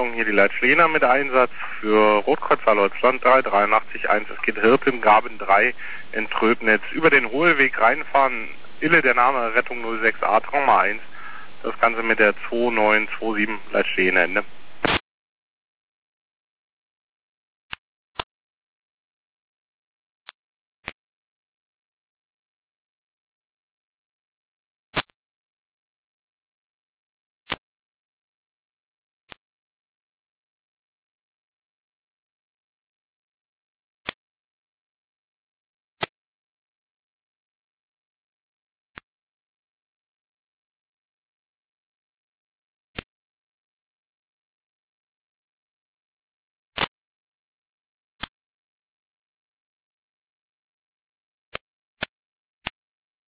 Rettung, hier die Leitschlehner mit Einsatz für Rotkreuz Deutschland 3881. Es geht Hirte im Graben 3 in Tröbnitz. Über den Hohlweg reinfahren, Ille der Name, Rettung 06A, Trauma 1. Das Ganze mit der 2927 Leitschlehenende.